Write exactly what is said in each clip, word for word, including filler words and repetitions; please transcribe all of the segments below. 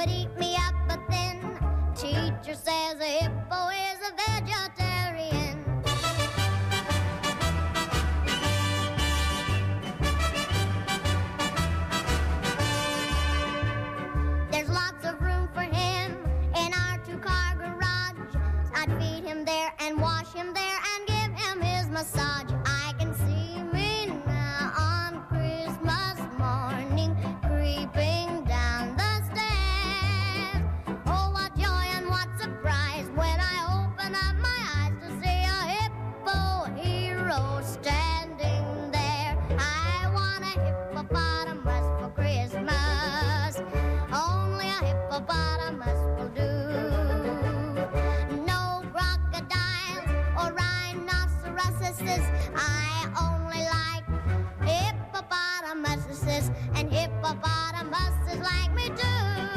would eat me up, but then teacher says a hippo is a vegetarian. There's lots of room for him in our two-car garage. I'd feed him there and wash him there and give him his massage. I can see me now on Christmas morning creeping down the stairs. Oh, what joy and what surprise when I open up my eyes to see a hippo hero standing there. I want a hippopotamus for Christmas. Only a hippopotamus will do. No crocodiles or rhinoceroses. I only like hippopotamuses, and hippopotamuses like me too.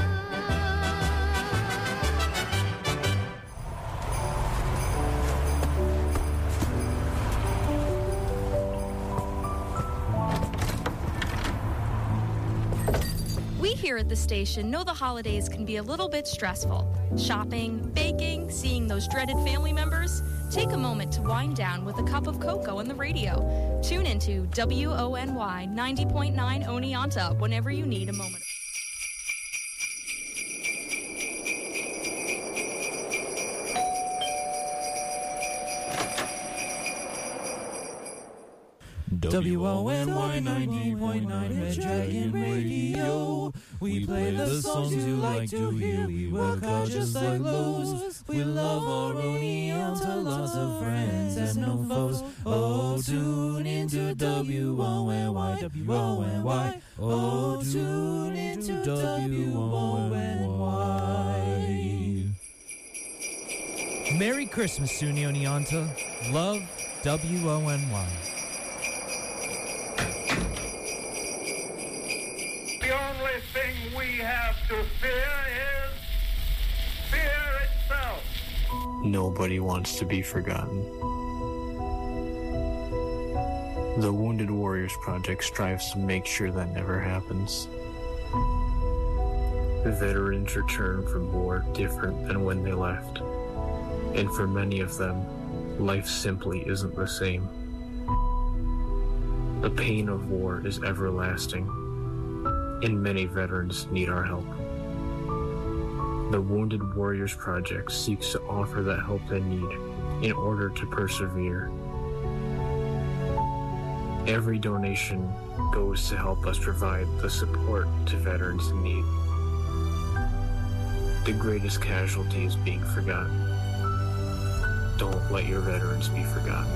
We here at the station know the holidays can be a little bit stressful. Shopping, baking, seeing those dreaded family members. Take a moment to wind down with a cup of cocoa on the radio. Tune into W O N Y ninety point nine Oneonta whenever you need a moment. W O N Y ninety point nine Red Dragon Radio. We play the songs you like to hear. We work hard just like Lowe's. We love our Oneonta, lots of friends and no foes. Oh, tune into W O N Y, W O N Y. Oh, tune into W O N Y. Merry Christmas, SUNY Oneonta. Love, W O N Y. The only thing we have to fear is fear itself. Nobody wants to be forgotten. The Wounded Warriors Project strives to make sure that never happens. Veterans return from war different than when they left. And for many of them, life simply isn't the same. The pain of war is everlasting, and many veterans need our help. The Wounded Warriors Project seeks to offer that help they need in order to persevere. Every donation goes to help us provide the support to veterans in need. The greatest casualty is being forgotten. Don't let your veterans be forgotten.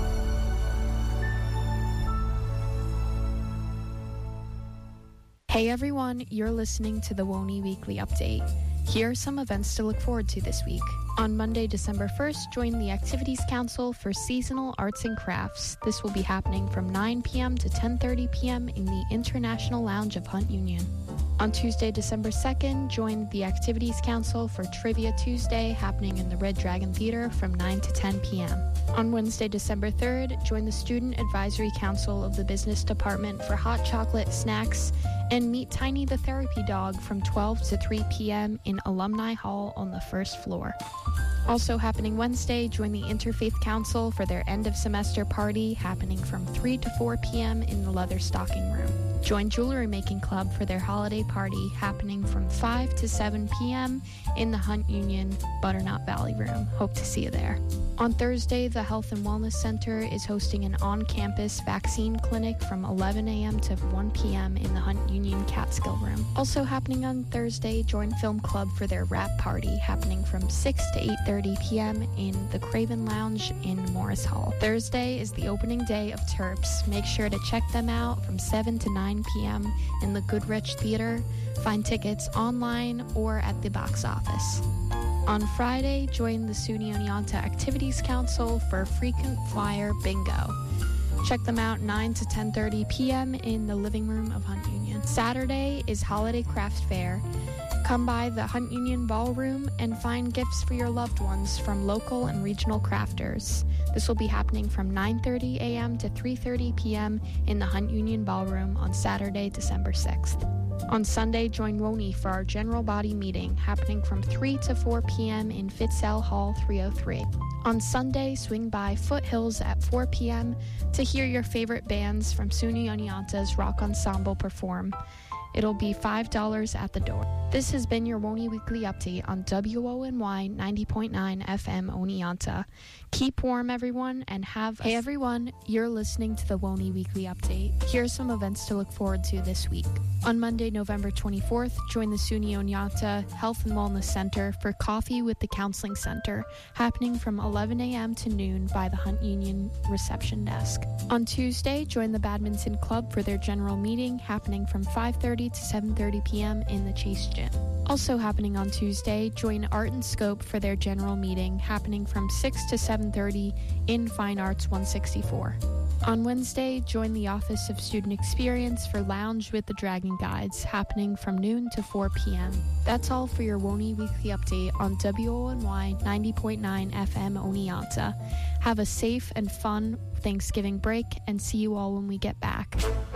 Hey everyone, you're listening to the Woney Weekly Update. Here are some events to look forward to this week. On Monday, December first, join the Activities Council for Seasonal Arts and Crafts. This will be happening from nine p.m. to ten thirty p.m. in the International Lounge of Hunt Union. On Tuesday, December second, join the Activities Council for Trivia Tuesday, happening in the Red Dragon Theater from nine to ten p.m. On Wednesday, December third, join the Student Advisory Council of the Business Department for hot chocolate snacks and meet Tiny the Therapy Dog from twelve to three p.m. in Alumni Hall on the first floor. Also happening Wednesday, join the Interfaith Council for their end-of-semester party, happening from three to four p.m. in the Leather Stocking Room. Join Jewelry Making Club for their holiday party, happening from five to seven p.m. in the Hunt Union Butternut Valley Room. Hope to see you there. On Thursday, the Health and Wellness Center is hosting an on-campus vaccine clinic from eleven a.m. to one p.m. in the Hunt Union Catskill Room. Also happening on Thursday, join Film Club for their wrap party, happening from six to eight thirty p.m. in the Craven Lounge in Morris Hall. Thursday is the opening day of Terps. Make sure to check them out from seven to nine p.m. in the Goodrich Theater. Find tickets online or at the box office. On Friday, join the SUNY Oneonta Activities Council for Frequent Flyer Bingo. Check them out nine to ten thirty p.m. in the living room of Hunt Union. Saturday is Holiday Craft Fair. Come by the Hunt Union Ballroom and find gifts for your loved ones from local and regional crafters. This will be happening from nine thirty a.m. to three thirty p.m. in the Hunt Union Ballroom on Saturday, December sixth. On Sunday, join WONI for our general body meeting happening from three to four p.m. in Fitzell Hall three oh three. On Sunday, swing by Foothills at four p.m. to hear your favorite bands from SUNY Oneonta's Rock Ensemble perform. It'll be five dollars at the door. This has been your WONI Weekly Update on W O N Y ninety point nine F M Oneonta. Keep warm, everyone, and have a... Hey, everyone, you're listening to the WONI Weekly Update. Here are some events to look forward to this week. On Monday, November twenty-fourth, join the SUNY Oneonta Health and Wellness Center for Coffee with the Counseling Center, happening from eleven a.m. to noon by the Hunt Union reception desk. On Tuesday, join the Badminton Club for their general meeting, happening from five thirty to seven thirty p.m. in the Chase Gym. Also happening on Tuesday, join Art and Scope for their general meeting, happening from six to seven thirty in Fine Arts one sixty-four. On Wednesday, join the Office of Student Experience for Lounge with the Dragon Guides, happening from noon to four p.m. That's all for your WONI Weekly Update on W O N Y ninety point nine F M Oneonta. Have a safe and fun Thanksgiving break, and see you all when we get back.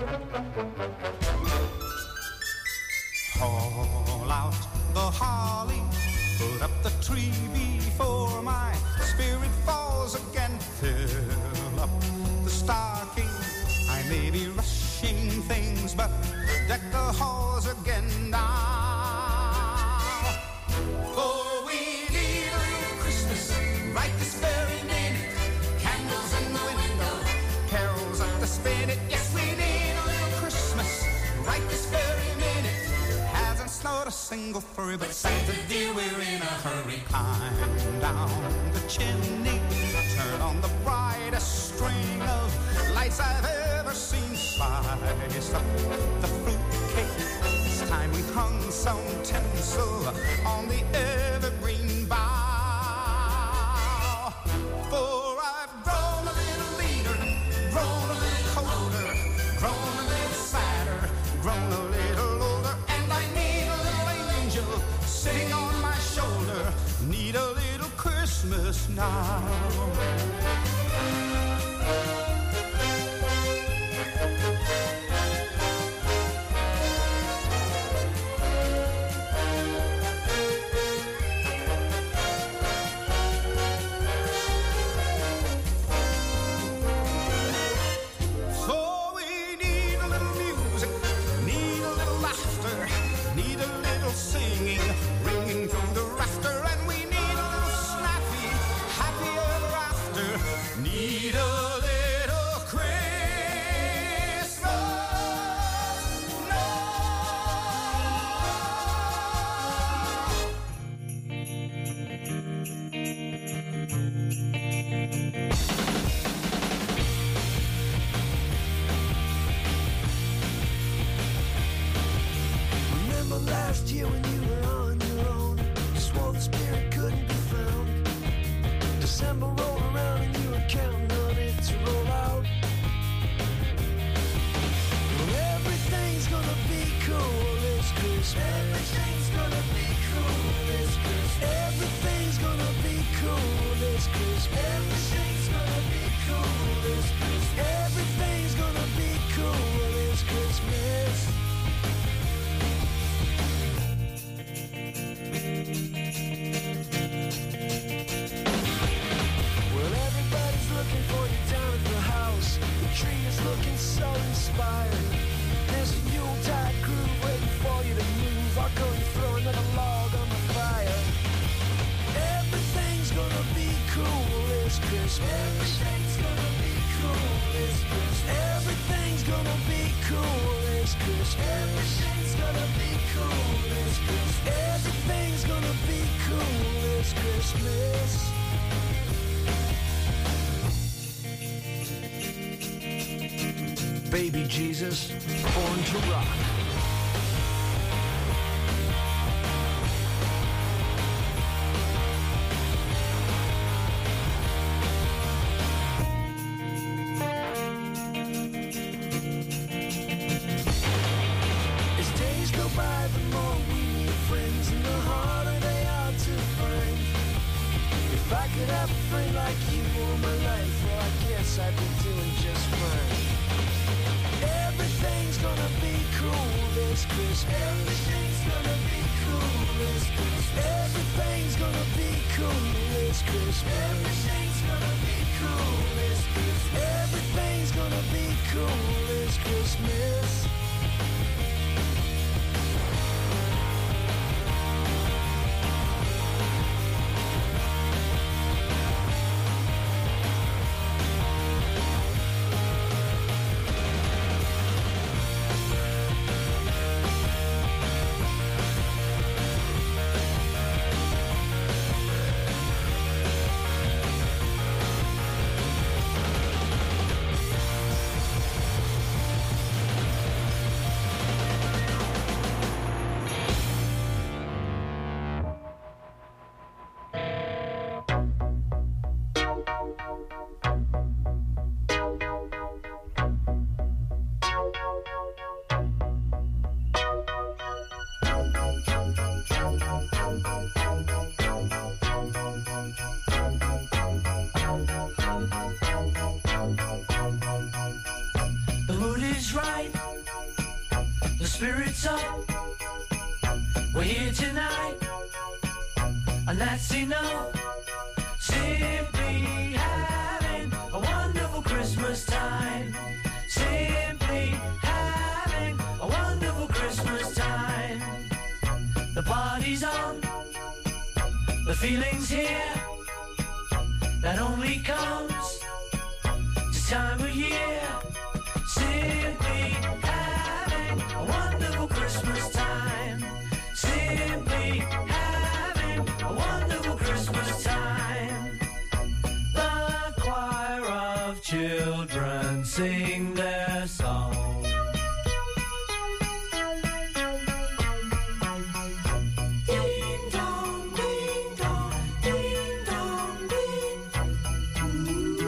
Haul out the holly, put up the tree before my spirit falls again. Fill up the stocking, I may be rushing things, but deck the halls again now. For we need a little Christmas right this very minute. Candles in the window, carols up the spinet. Yes, we need a little Christmas right this very minute. Hasn't snowed a single flurry, but Santa dear, we're in a hurry. Climb down the chimney, turn on the brightest string of lights I've ever seen. Slice up the fruitcake. This time we hung some tinsel on the evergreen bough. For I've grown a little leaner, grown a little colder, grown a little sadder, grown a little older, and I need a little angel sitting on my shoulder. Need a little Christmas now. Singing, ringing through the rafter, and we need a little snappy, happy ever after. Need a little Christmas now. Remember last year when you were on your own, you swore the spirit couldn't be found. December rolled around and you were counting on it to roll out. Well, everything's gonna be cool this Christmas. Everything's gonna be cool this Christmas. Everything's gonna be cool this Christmas. Everything's gonna be cool this Christmas. Everything's gonna be cool this Christmas. Well, everybody's looking for you down at the house. The tree is looking so inspired. There's a Yuletide groove waiting for you to move. I'll go and throw another log on the fire. Everything's gonna be cool this Christmas. Everything's gonna be cool this Christmas. Everything's gonna be cool this Christmas. Everything's gonna be cool this Christmas. Everything's gonna be cool this Christmas. Baby Jesus, born to rock. As days go by, the more we need friends, and the harder they are to find. If I could have a friend like you all my life, well, I guess I'd be doing just fine. Everything's gonna be cool this this Christmas. Everything's gonna be cool this Christmas. Everything's gonna be cool this Christmas. Everything's gonna be cool this Christmas. Everything's gonna be cool this Christmas. The mood is right, the spirit's up. We're here tonight, and that's enough. Simply having a wonderful Christmas time. Simply having a wonderful Christmas time. The party's on, the feeling's here. That only comes this time of year. Simply having a wonderful Christmas time. Simply having a wonderful Christmas time. The choir of children sing their song. Ding dong, ding dong, ding dong, ding.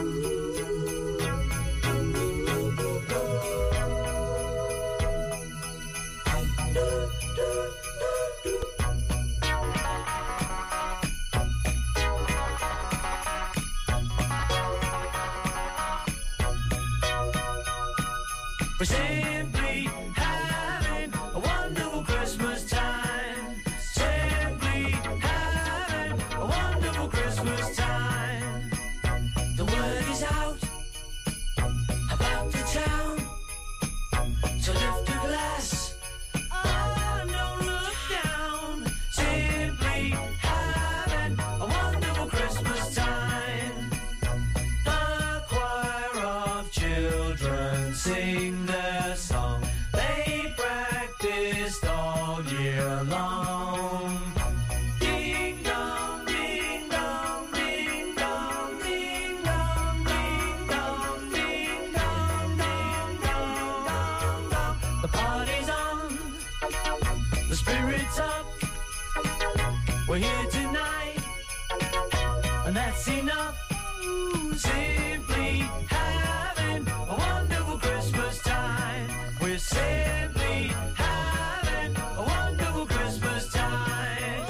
We're simply having a wonderful Christmas time. Simply having a wonderful Christmas time. The word is out about the town, so lift a glass. Oh, don't look down. Simply having a wonderful Christmas time. The choir of children sing their song. They practiced all year long. Ding dong, ding dong, ding dong, ding dong, ding dong, ding dong, ding dong, dong, dong. The party's on, the spirit's up. We're here tonight, and that's enough. Simply having a wonderful Christmas time. We're simply having a wonderful Christmas time.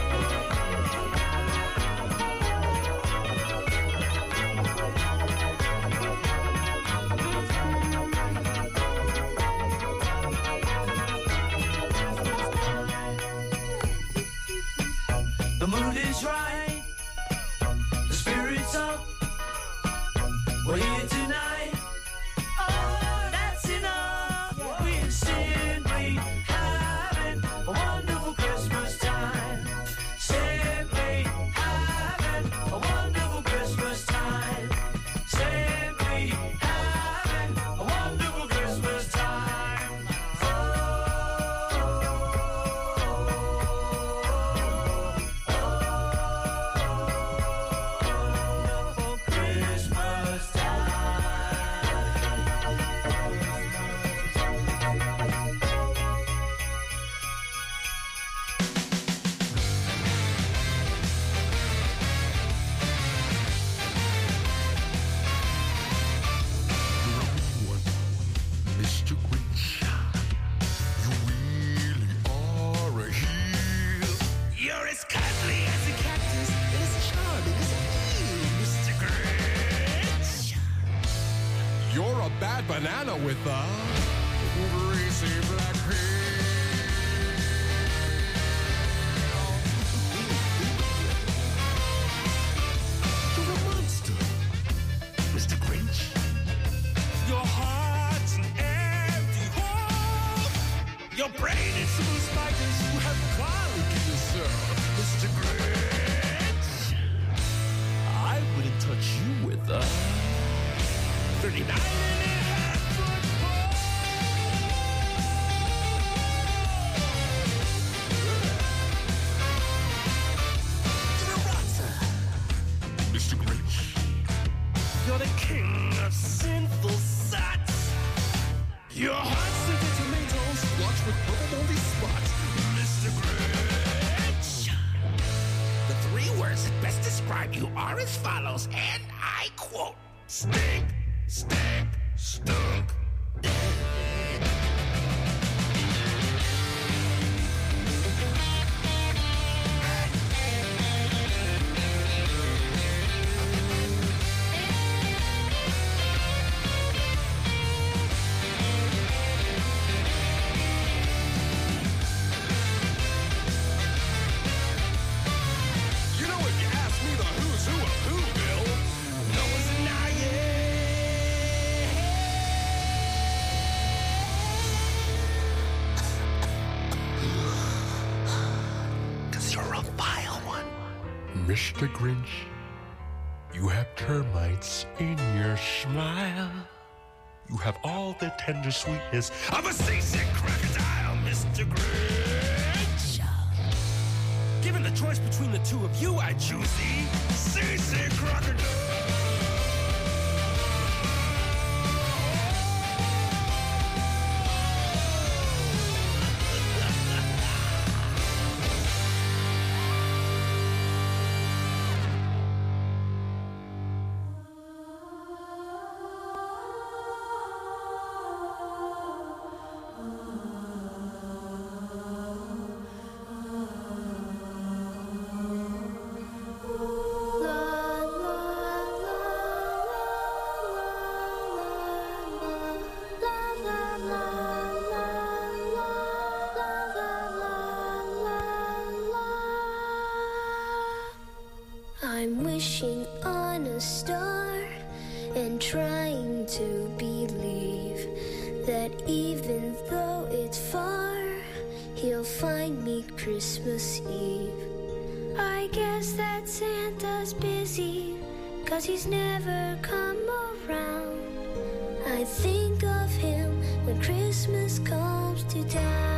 The mood is right, the spirit's up. We're here tonight. Oh, that's enough. We're simply having a wonderful Christmas time. Simply having a wonderful Christmas time. Simply having a wonderful Christmas time. Oh, wonderful Christmas time. Mister Grinch, you really are a heel. You're as cuddly as a cactus, as charming as a bee, Mister Grinch. You're a bad banana with a greasy black peel. the king of sinful sots. Your heart's scented tomatoes, splotched with purple moldy spots. Mister Grinch. The three words that best describe you are as follows, and I quote, stink, stink, stunk. Mister Grinch, you have termites in your smile. You have all the tender sweetness of a seasick crocodile, Mister Grinch. Given the choice between the two of you, I choose the seasick crocodile. I'm wishing on a star and trying to believe that even though it's far, he'll find me Christmas Eve. I guess that Santa's busy, 'cause he's never come around. I think of him when Christmas comes to town.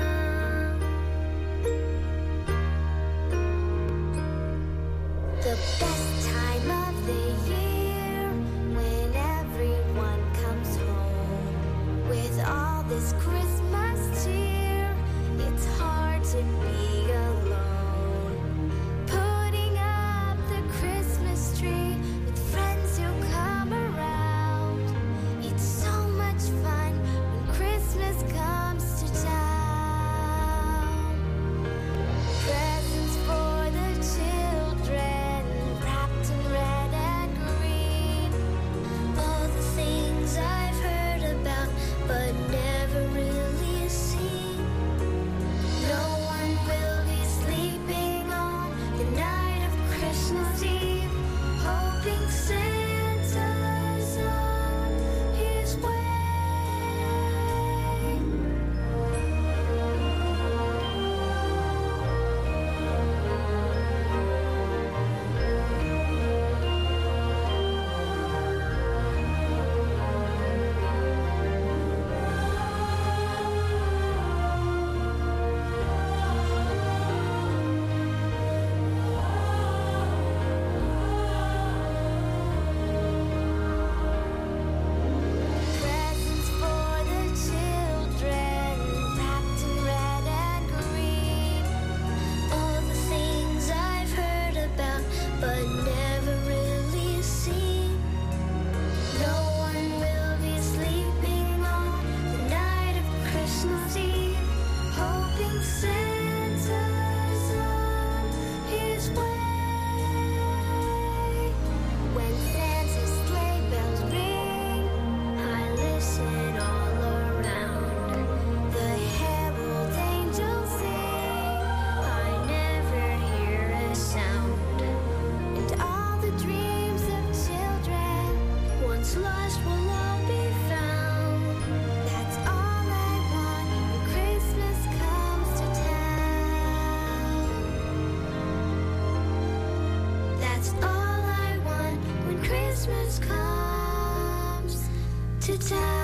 The best time of the year, when everyone comes home with all this Christmas cheer, it's hard to be alone. Putting up the Christmas tree with friends who come around, it's so much fun when Christmas comes to town. Presents for the children, wrapped in red and green. All the things I've heard about but never really seen. No one will be sleeping on the night of Christmas Eve, hoping Santa's on his way. Presents for the children, wrapped in red and green. All the things I've heard about but never really seen. No one will be sleeping on the night of Christmas Eve, hoping Santa's on his way. When Santa's sleigh bells ring, I listen all around. The herald angels sing, I never hear a sound. And all the dreams of children, once lost, will all be found. That's all I want when Christmas comes to town. That's all I want when Christmas comes to town.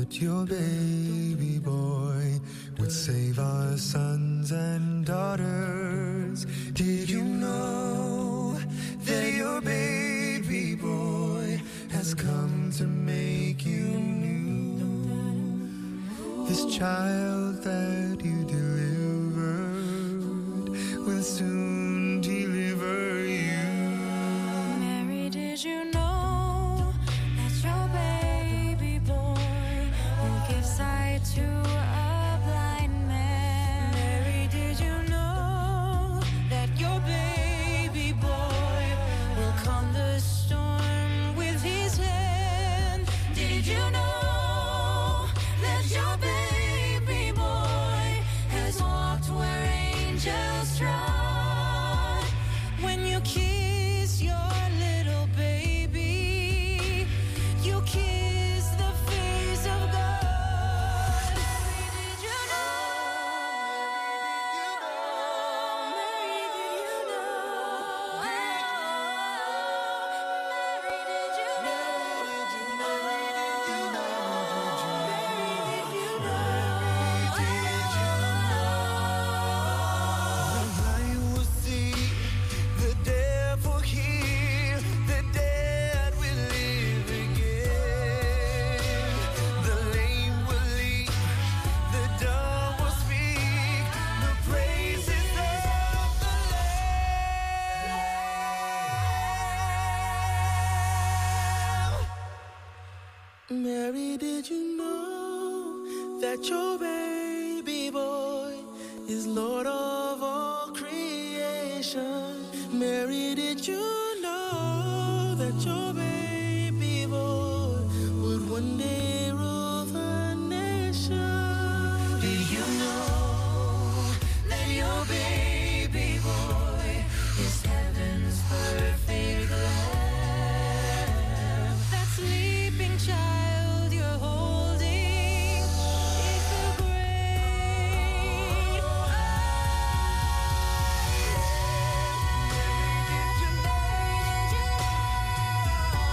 that your baby boy would save our sons and daughters? Did you know that your baby boy has come to make you new? This child that you delivered will soon deliver you. Mary, did you know that your baby boy will give sight to a blind man? Mary, did you know that your baby boy will calm the storm with his hand? Did you know that your baby boy has walked where angels trod? When you kiss your little baby, you kiss the face of God. Mary, did you know? Mary, did you know? Mary, did you know? The blind will see, the deaf will hear, the dead will live again. The lame will leap, the dumb will speak, the praises of the Lamb. Mary, did you know that your baby boy is Lord of all creation? Mary, did you know that your baby boy would one day rule the nation? Did you know that your baby boy is heaven's perfect lamb? That sleeping child you're holding is the great I am.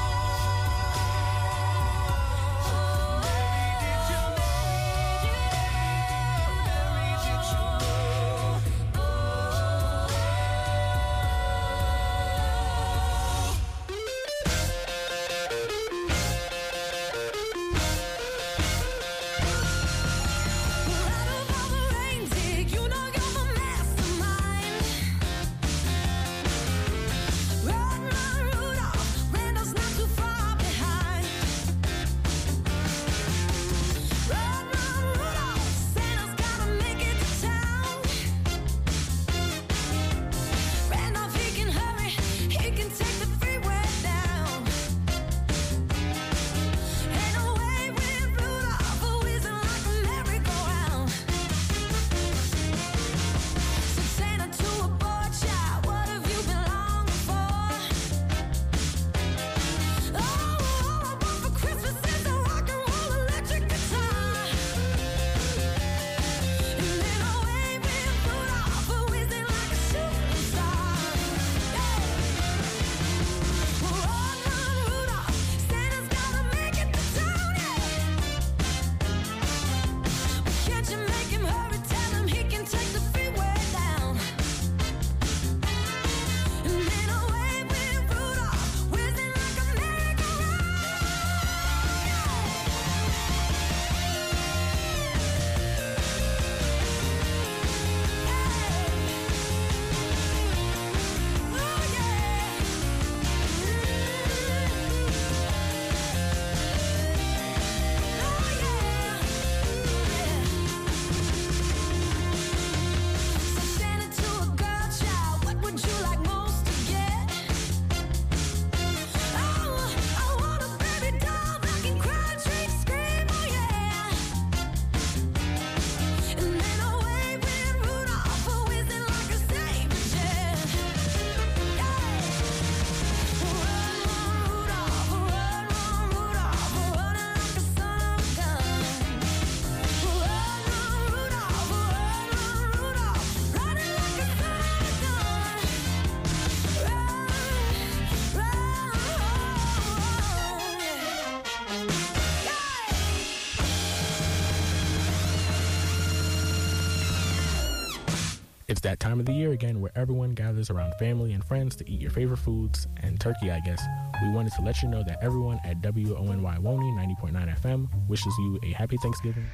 It's that time of the year again where everyone gathers around family and friends to eat your favorite foods, and turkey, I guess. We wanted to let you know that everyone at W O N Y Woney ninety point nine F M wishes you a happy Thanksgiving.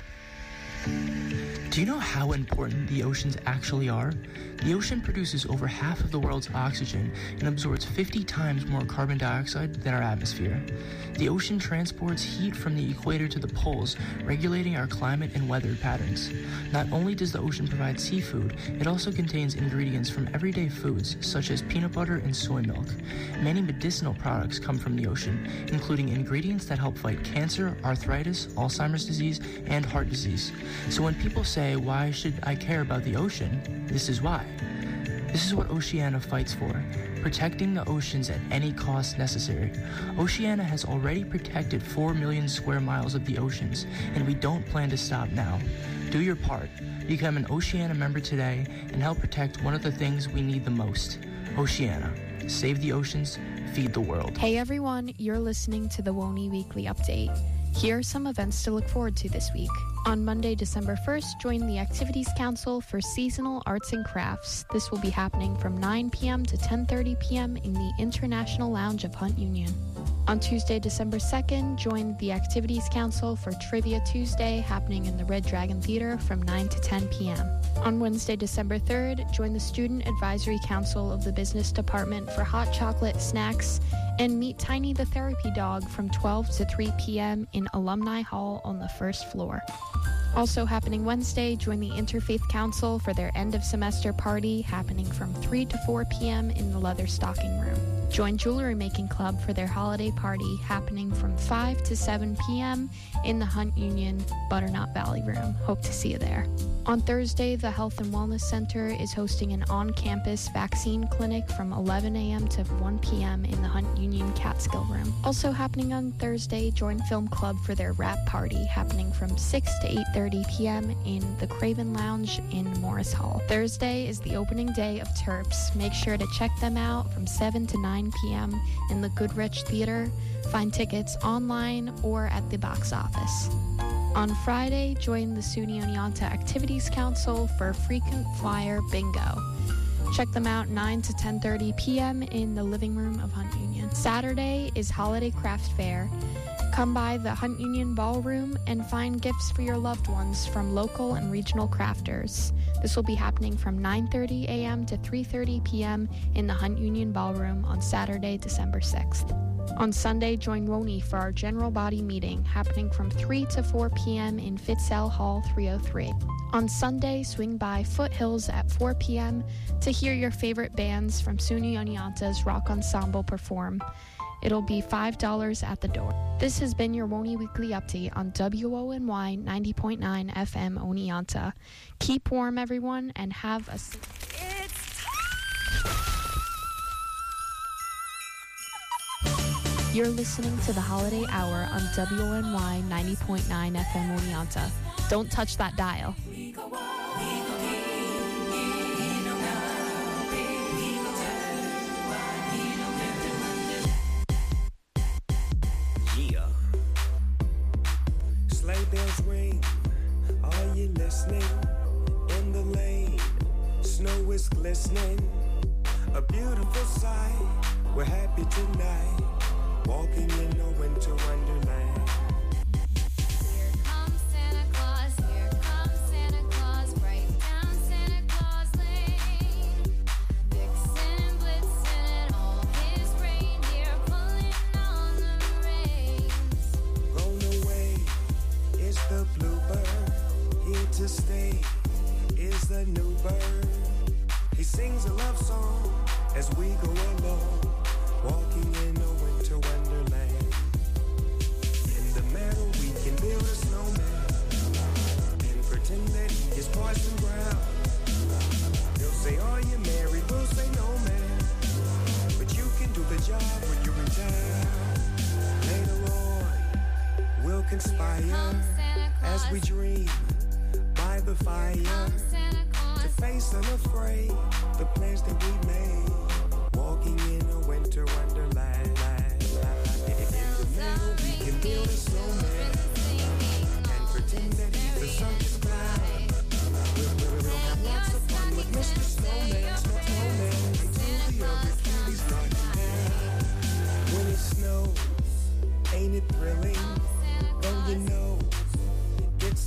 Do you know how important the oceans actually are? The ocean produces over half of the world's oxygen and absorbs fifty times more carbon dioxide than our atmosphere. The ocean transports heat from the equator to the poles, regulating our climate and weather patterns. Not only does the ocean provide seafood, it also contains ingredients from everyday foods, such as peanut butter and soy milk. Many medicinal products come from the ocean, including ingredients that help fight cancer, arthritis, Alzheimer's disease, and heart disease. So when people say, why should I care about the ocean? This is why. This is what Oceana fights for, protecting the oceans at any cost necessary. Oceana has already protected four million square miles of the oceans, and we don't plan to stop now. Do your part. Become an Oceana member today and help protect one of the things we need the most. Oceana. Save the oceans, feed the world. Hey everyone, you're listening to the Woney Weekly Update. Here are some events to look forward to this week. On Monday, December first, join the Activities Council for Seasonal Arts and Crafts. This will be happening from nine p.m. to ten thirty p.m. in the International Lounge of Hunt Union. On Tuesday, December second, join the Activities Council for Trivia Tuesday, happening in the Red Dragon Theater from nine to ten p.m. On Wednesday, December third, join the Student Advisory Council of the Business Department for hot chocolate, snacks, and meet Tiny the Therapy Dog from twelve to three p.m. in Alumni Hall on the first floor. Also happening Wednesday, join the Interfaith Council for their end-of-semester party, happening from three to four p.m. in the Leather Stocking Room. Join Jewelry Making Club for their holiday party, happening from five to seven p.m. in the Hunt Union Butternut Valley Room. Hope to see you there. On Thursday, the Health and Wellness Center is hosting an on-campus vaccine clinic from eleven a.m. to one p.m. in the Hunt Union Catskill Room. Also happening on Thursday, join Film Club for their wrap party, happening from six to eight thirty p.m. in the Craven Lounge in Morris Hall. Thursday is the opening day of Terps. Make sure to check them out from seven to nine p.m. in the Goodrich Theater. Find tickets online or at the box office. On Friday, join the SUNY Oneonta Activities Council for Frequent Flyer Bingo. Check them out nine to ten thirty p.m. in the living room of Hunt Union. Saturday is Holiday Craft Fair. Come by the Hunt Union Ballroom and find gifts for your loved ones from local and regional crafters. This will be happening from nine thirty a.m. to three thirty p.m. in the Hunt Union Ballroom on Saturday, December sixth. On Sunday, join Woney for our general body meeting, happening from three to four p.m. in Fitzell Hall three oh three. On Sunday, swing by Foothills at four p.m. to hear your favorite bands from SUNY Oneonta's Rock Ensemble perform. It'll be five dollars at the door. This has been your Woney Weekly Update on W O N Y ninety point nine F M Oneonta. Keep warm, everyone, and have a... You're listening to the Holiday Hour on W O N Y ninety point nine F M Oneonta. Don't touch that dial. Yeah. Sleigh bells ring. Are you listening? In the lane, snow is glistening. A beautiful sight. We're happy tonight. Walking in a winter wonderland. Here comes Santa Claus, here comes Santa Claus, right down Santa Claus Lane. Vixen, Blitzen, and all his reindeer pulling on the reins. Gone away is the bluebird, here to stay is the new bird. He sings a love song as we go along, walking in a winter wonderland. In the meadow we can build a snowman and pretend that he is Parson Brown. They'll say, are you married? We'll say, no, man. But you can do the job when you're in town. Later on, we'll conspire as we dream by the fire to face unafraid the plans that we made. Walking in a winter wonderland. In the middle, we can build a snowman and pretend that he's the circus clown. We'll, we'll, we'll have lots of fun with Mister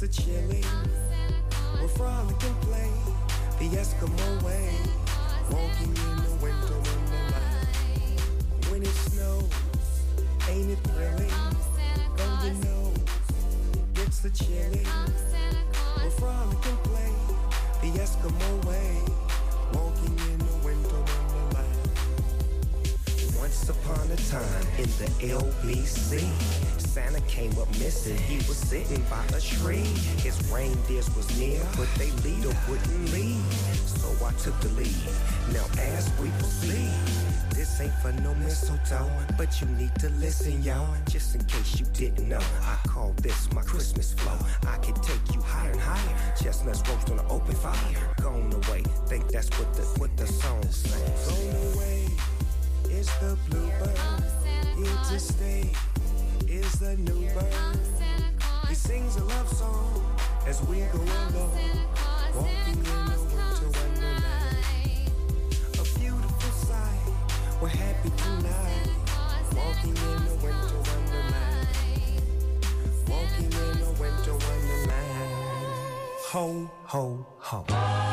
a chilling. We'll frolic and play the Eskimo way, walking in the winter wonderland. When it snows, ain't it thrilling? Golden nose gets a chilling. We'll frolic and play the Eskimo way, walking in the winter wonderland. Once upon a time in the L B C, Santa came up missing. He was sitting by a tree. His reindeers was near, but they leader wouldn't leave. So I took the lead. Now as we proceed, this ain't for no mistletoe, but you need to listen, y'all. Just in case you didn't know, I call this my Christmas flow. I can take you higher and higher. Chestnuts roast on an open fire. Gone away, think that's what the what the song says. Gone away is the bluebird. Here to stay is the new bird. He sings a love song as we go along, walking in the winter wonderland. A beautiful sight, we're happy tonight, walking in the winter wonderland, walking in the winter wonderland. Ho, ho, ho.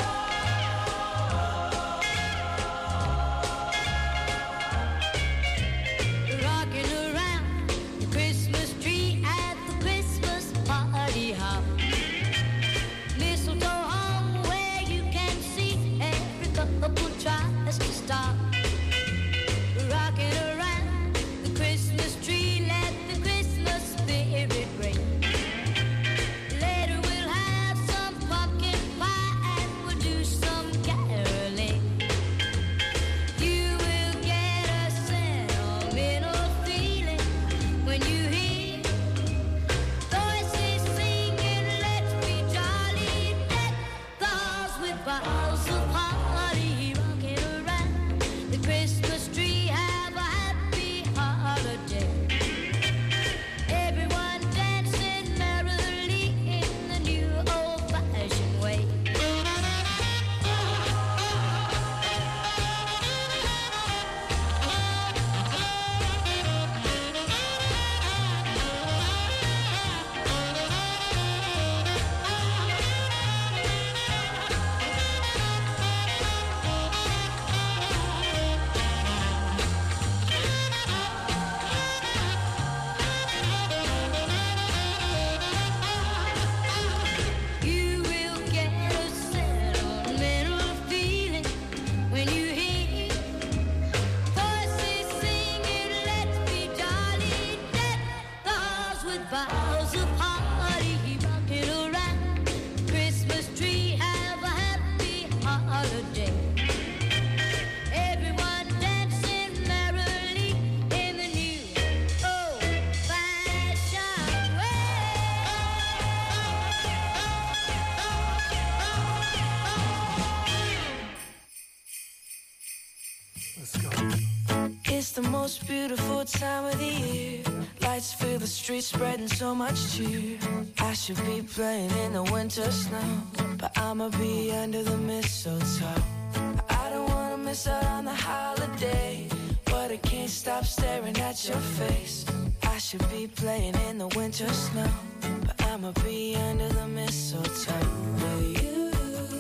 It's the most beautiful time of the year. Lights fill the streets, spreading so much cheer. I should be playing in the winter snow, but I'ma be under the mistletoe. I don't wanna miss out on the holiday, but I can't stop staring at your face. I should be playing in the winter snow, but I'ma be under the mistletoe. With you,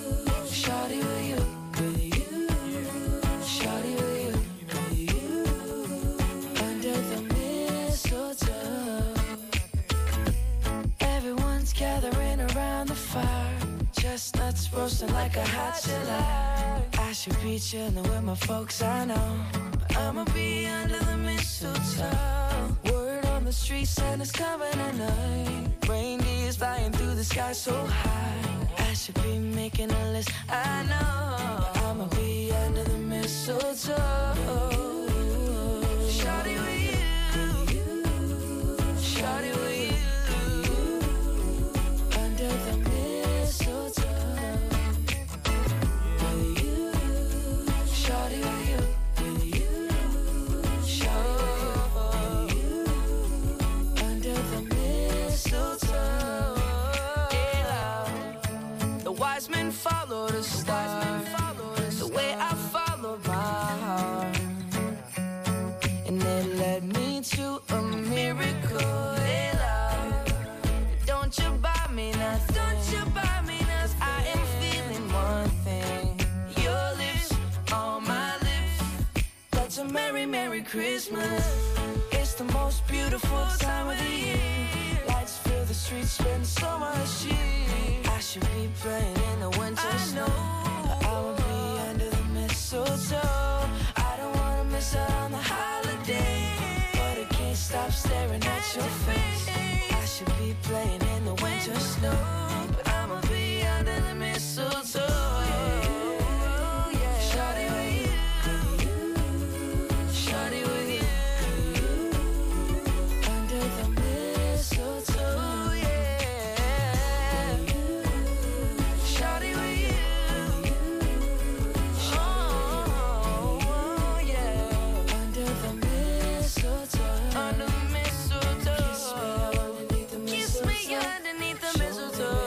shawty, with you, with you, shawty, with you. Everyone's gathering around the fire, chestnuts roasting like a hot July. I should be chilling with my folks, I know, but I'ma be under the mistletoe. Word on the street, Santa's coming tonight. Reindeers flying through the sky so high. I should be making a list, I know, but I'ma be under the mistletoe. Shawty with you, shawty with you. Follow the stars, the way I followed my heart, and it led me to a miracle. Hey, love, don't you buy me nothing. Christmas. It's the most beautiful time of the year. Lights fill the streets, spend so much cheer. I should be playing in the winter snow. I will be under the mistletoe. I don't wanna miss out on the holiday, but I can't stop staring at your face. I should be playing in the winter snow, but I'ma be under the mistletoe. Shawty with you, shawty with you, under the mistletoe, yeah. Shawty with you, oh yeah, under the mistletoe, under the mistletoe. Kiss me underneath the mistletoe. Kiss me underneath the mistletoe.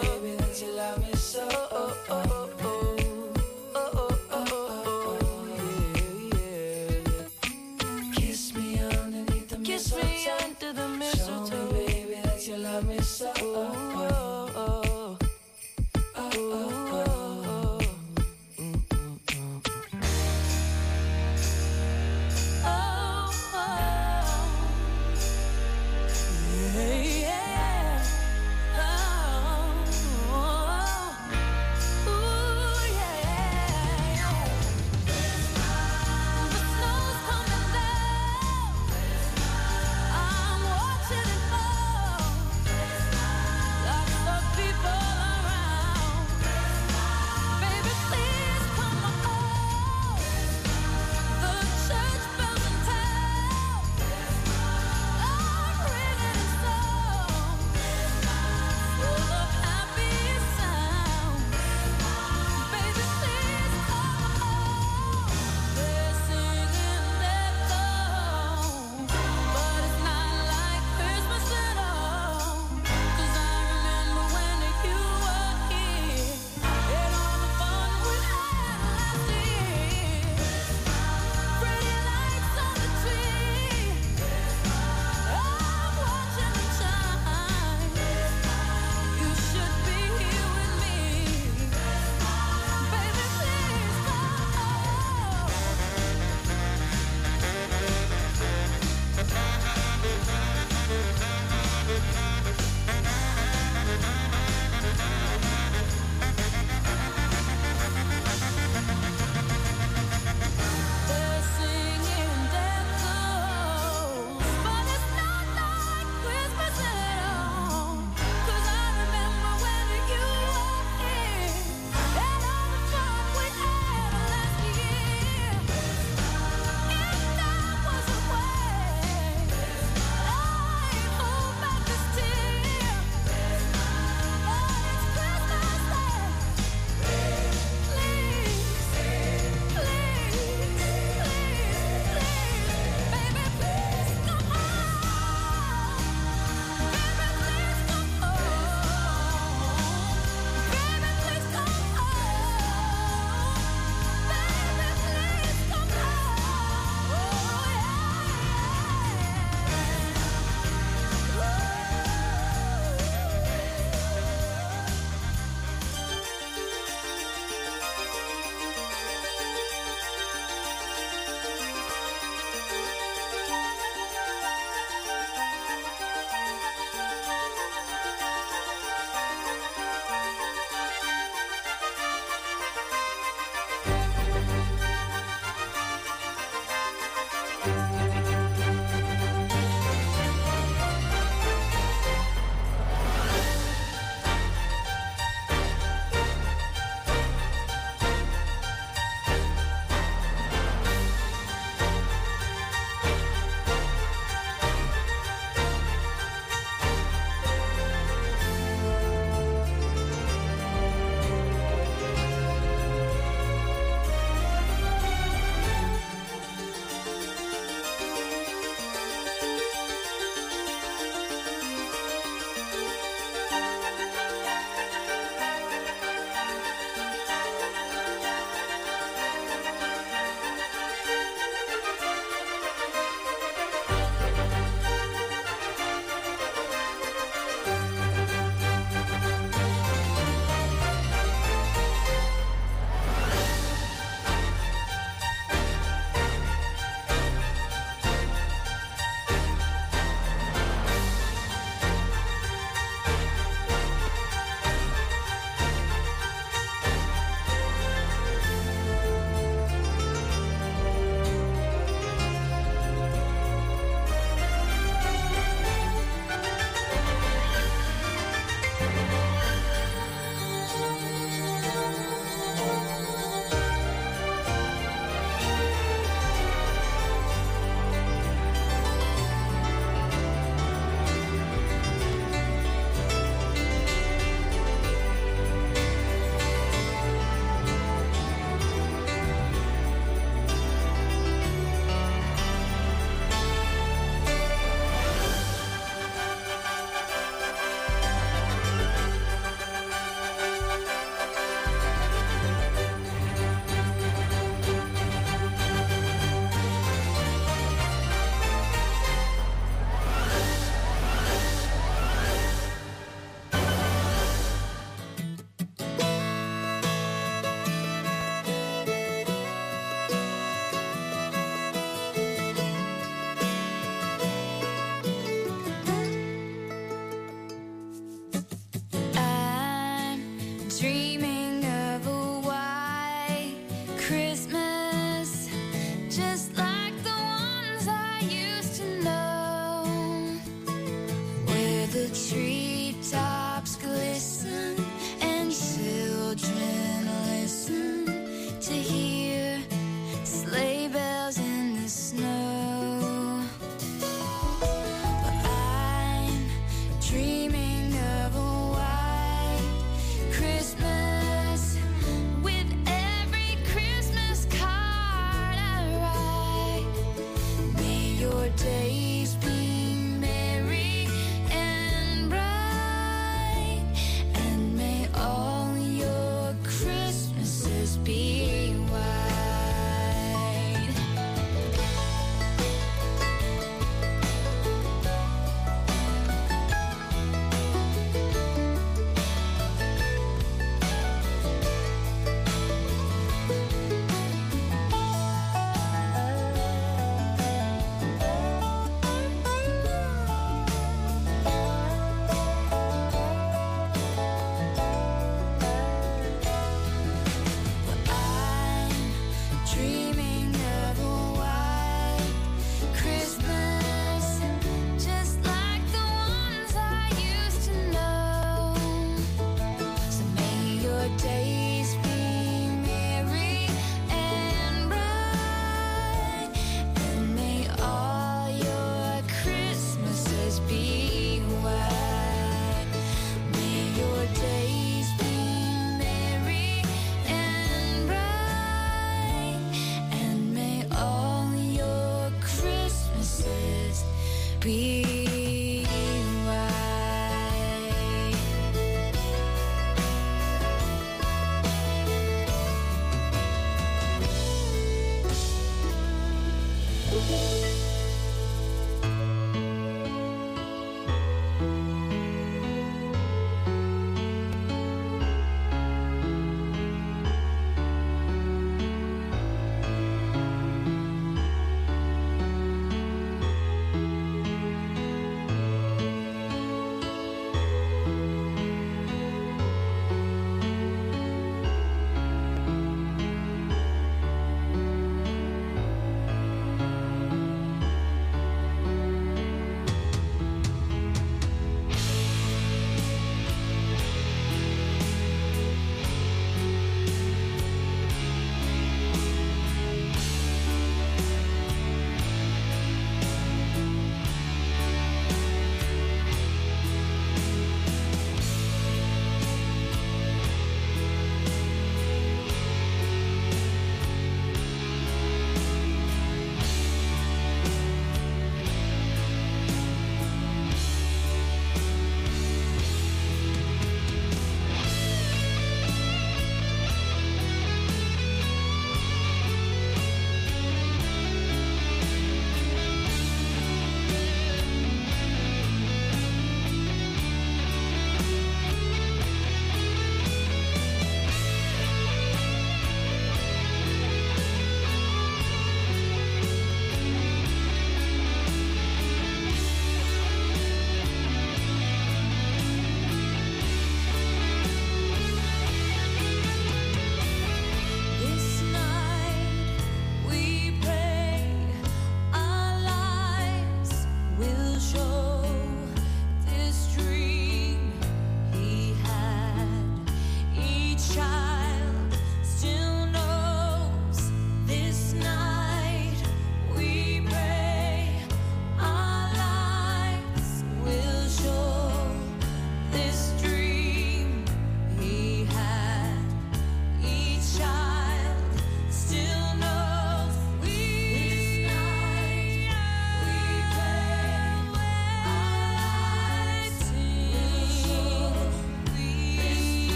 dreaming of a white Christmas, just like the ones I used to know, where the treetops glisten and children listen to hear sleigh bells in the snow. But I'm dreaming of a white Christmas,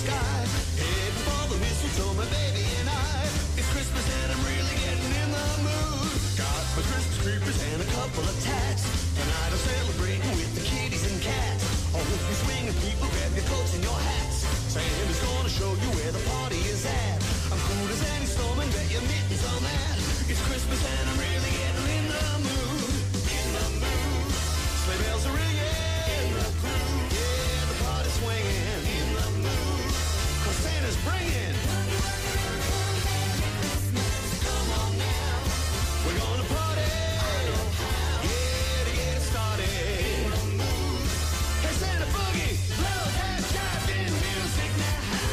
sky. Heading for the mistletoe, my baby and I. It's Christmas and I'm really getting in the mood. Got my Christmas creepers and a couple of tats. Tonight I'm celebrating with the kitties and cats. Oh, you swinging people, grab your coats and your hats. Santa's gonna show you where the party is at. I'm cool as any snowman, bet your mittens on that. It's Christmas and I'm really getting in the mood. In the mood. Sleigh bells are ringing. In the groove. Yeah, the party's swinging. In the mood. 'Cause Santa's bringing. Come on now. We're gonna party. Yeah, to get it started. In the mood. Hey, Santa Boogie, blow that jiving music now.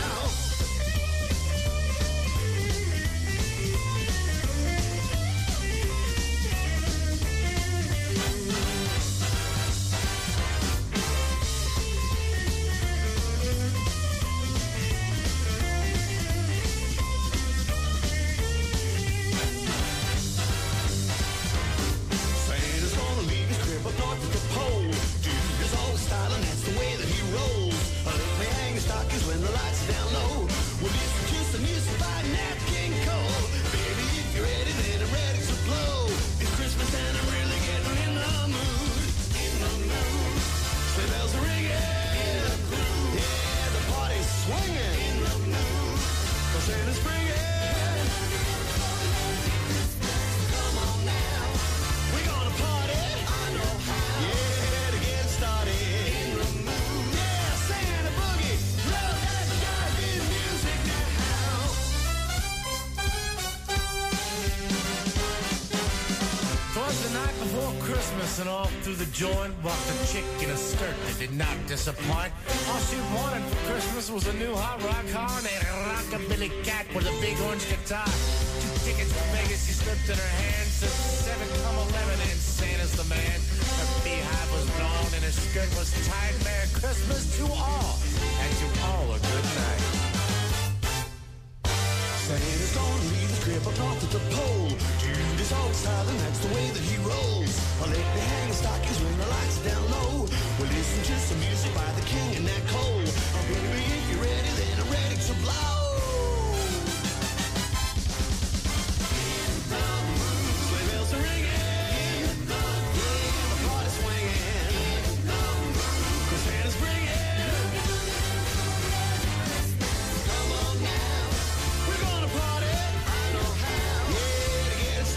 Santa's gonna leave his crib up north at the pole. Dude is all the style and that's the way that he rolls. Let me hang the stockings when the lights are down low. We'll listen to some music by Nat King Cole. Baby, if you're ready, then I'm ready to blow. It's Christmas and I'm really getting in the mood. In the mood. Sleigh bells are ringing. In the groove. Yeah, the party's swinging. In the mood. 'Cause Santa's bringing. Come on now. We're gonna party. I know how. Yeah, to get started. In the mood. Yeah, Santa Boogie. Love that jiving music now. Twas the night before Christmas and off through the joint walked a chick in a skirt that did not disappoint. All she wanted for Christmas was a new hot rock car and a rockabilly cat with a big orange guitar. Two tickets for Vegas she slipped in her hand, said seven come eleven and Santa's the man. Her beehive was blown and her skirt was tight. Merry Christmas to all and to all a good night. Santa's gonna leave his crib up north at the pole. Dude is all style and that's the way that he rolls. I'll let me hang the stockings when the lights are down low. We'll listen to some music by the King and Nat Cole. Oh, baby, if you're ready, then I'm ready to blow. In the mood. Sleigh bells are ringing. In the mood. Yeah, the party's swinging. In the mood. 'Cause Santa's bringing. Come on now. We're gonna party. I know how. Yeah, to get it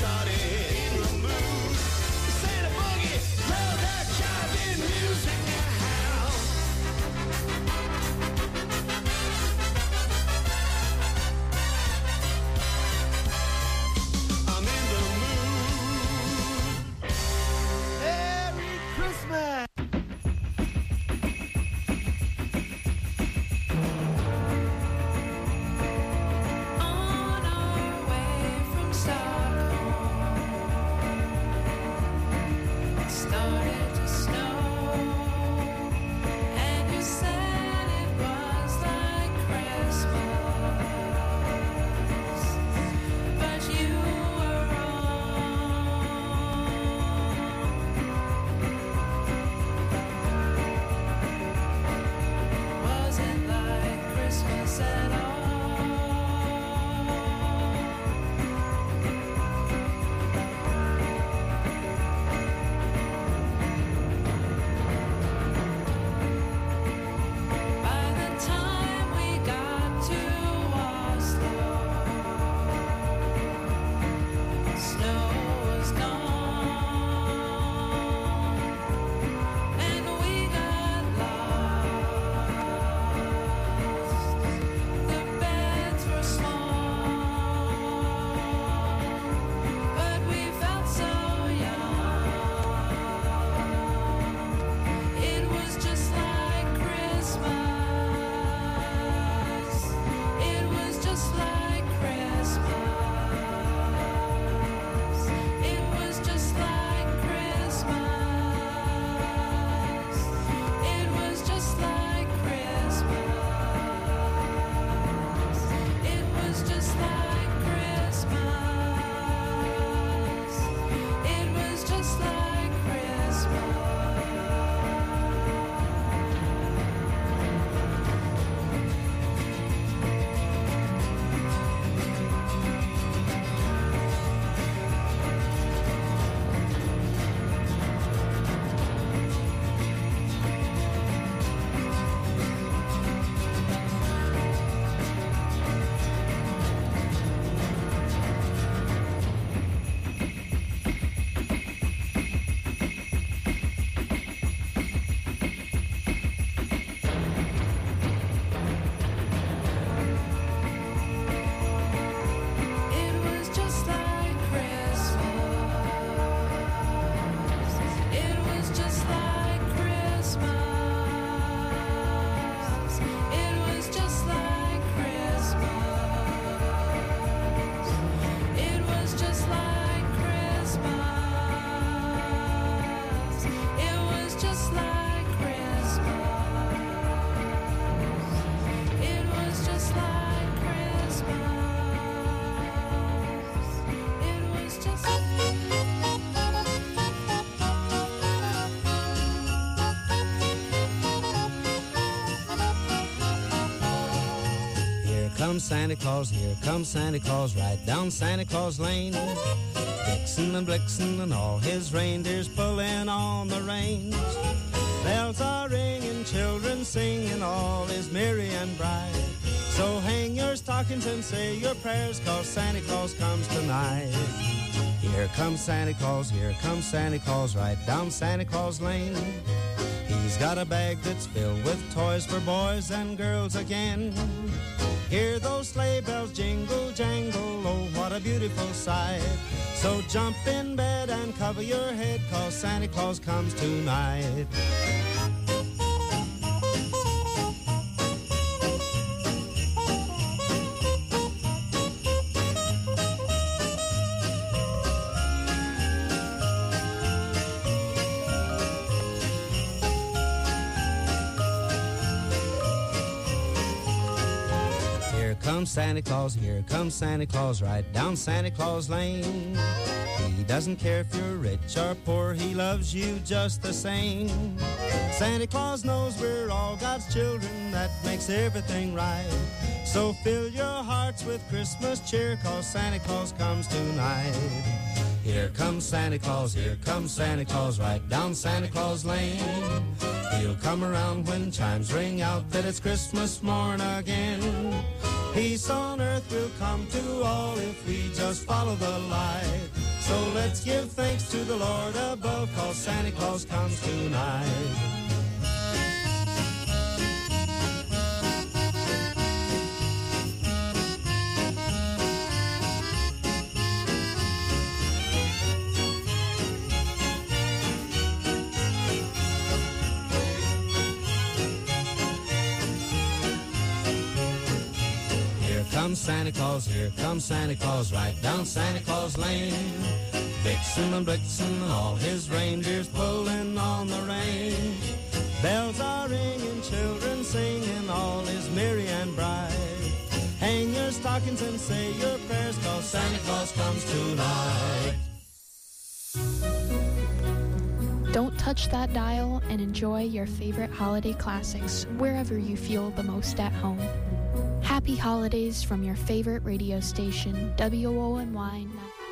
comes Santa Claus, here comes Santa Claus, right down Santa Claus Lane. Vixen and Blixen and all his reindeers pulling on the reins. Bells are ringing, children singing, all is merry and bright. So hang your stockings and say your prayers, 'cause Santa Claus comes tonight. Here comes Santa Claus, here comes Santa Claus, right down Santa Claus Lane. He's got a bag that's filled with toys for boys and girls again. Hear those sleigh bells jingle, jangle, oh, what a beautiful sight. So jump in bed and cover your head, 'cause Santa Claus comes tonight. Here comes Santa Claus, here comes Santa Claus, right down Santa Claus Lane. He doesn't care if you're rich or poor, he loves you just the same. Santa Claus knows we're all God's children, that makes everything right. So fill your hearts with Christmas cheer, 'cause Santa Claus comes tonight. Here comes Santa Claus, here comes Santa Claus, right down Santa Claus Lane. He'll come around when chimes ring out that it's Christmas morn again. Peace on earth will come to all if we just follow the light. So let's give thanks to the Lord above, 'cause Santa Claus comes tonight. Here comes Santa Claus, here comes Santa Claus, right down Santa Claus Lane. Vixen and Blixen and all his reindeers pulling on the rein. Bells are ringing, children singing, all is merry and bright. Hang your stockings and say your prayers, 'cause Santa Claus comes tonight. Don't touch that dial and enjoy your favorite holiday classics wherever you feel the most at home. Happy holidays from your favorite radio station, W O N Y.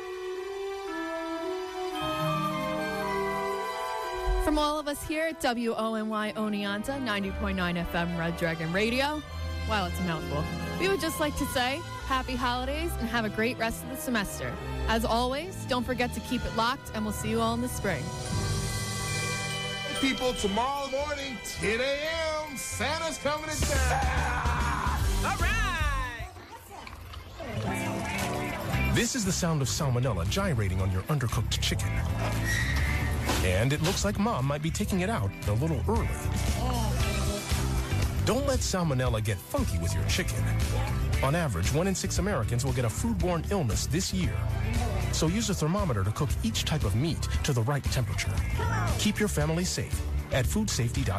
From all of us here at W O N Y Oneonta, ninety point nine F M Red Dragon Radio, wow, it's a mouthful, we would just like to say happy holidays and have a great rest of the semester. As always, don't forget to keep it locked, and we'll see you all in the spring. People, tomorrow morning, ten a.m., Santa's coming to town. All right! This is the sound of salmonella gyrating on your undercooked chicken. And it looks like Mom might be taking it out a little early. Don't let salmonella get funky with your chicken. On average, one in six Americans will get a foodborne illness this year. So use a thermometer to cook each type of meat to the right temperature. Keep your family safe at food safety dot com.